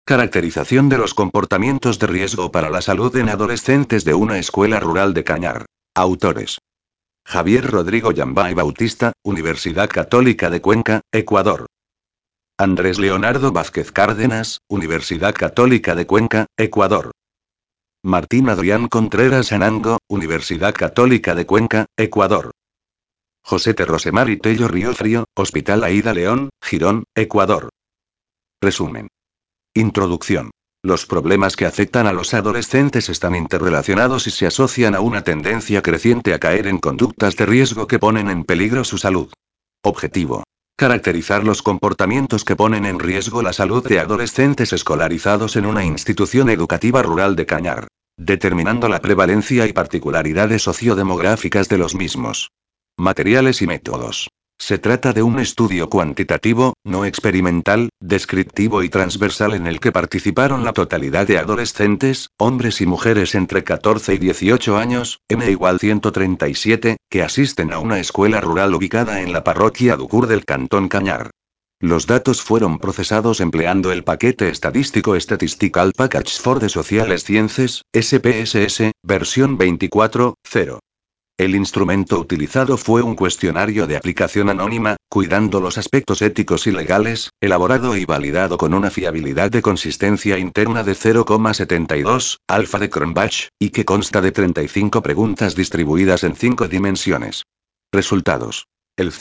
Caracterización de los comportamientos de riesgo para la salud en adolescentes de una escuela rural de Cañar. Autores: Javier Rodrigo Yambay Bautista, Universidad Católica de Cuenca, Ecuador. Andrés Leonardo Vázquez Cárdenas, Universidad Católica de Cuenca, Ecuador. Martín Adrián Contreras Anango, Universidad Católica de Cuenca, Ecuador. José Rosemar y Tello Riofrio, Hospital Aída León, Girón, Ecuador. Resumen. Introducción. Los problemas que afectan a los adolescentes están interrelacionados y se asocian a una tendencia creciente a caer en conductas de riesgo que ponen en peligro su salud. Objetivo: caracterizar los comportamientos que ponen en riesgo la salud de adolescentes escolarizados en una institución educativa rural de Cañar, determinando la prevalencia y particularidades sociodemográficas de los mismos. Materiales y métodos. Se trata de un estudio cuantitativo, no experimental, descriptivo y transversal en el que participaron la totalidad de adolescentes, hombres y mujeres entre 14 y 18 años, N = 137, que asisten a una escuela rural ubicada en la parroquia Ducur del cantón Cañar. Los datos fueron procesados empleando el paquete estadístico Statistical Package for the Social Sciences, SPSS, versión 24.0. El instrumento utilizado fue un cuestionario de aplicación anónima, cuidando los aspectos éticos y legales, elaborado y validado con una fiabilidad de consistencia interna de 0,72, alfa de Cronbach, y que consta de 35 preguntas distribuidas en 5 dimensiones. Resultados. El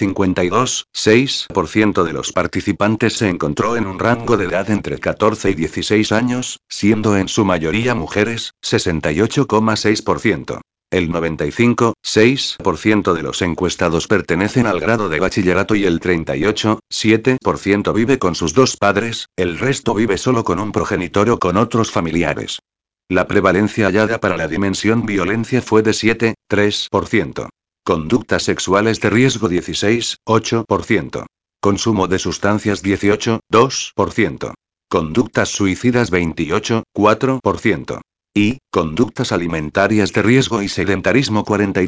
52,6% de los participantes se encontró en un rango de edad entre 14 y 16 años, siendo en su mayoría mujeres, 68,6%. El 95,6% de los encuestados pertenecen al grado de bachillerato y el 38,7% vive con sus dos padres, el resto vive solo con un progenitor o con otros familiares. La prevalencia hallada para la dimensión violencia fue de 7,3%. Conductas sexuales de riesgo 16,8%. Consumo de sustancias 18,2%. Conductas suicidas 28,4%. Y, conductas alimentarias de riesgo y sedentarismo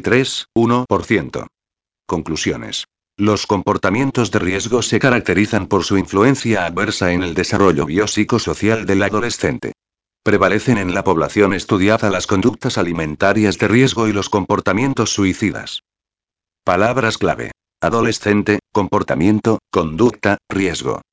43,1%. Conclusiones. Los comportamientos de riesgo se caracterizan por su influencia adversa en el desarrollo biopsicosocial del adolescente. Prevalecen en la población estudiada las conductas alimentarias de riesgo y los comportamientos suicidas. Palabras clave: adolescente, comportamiento, conducta, riesgo.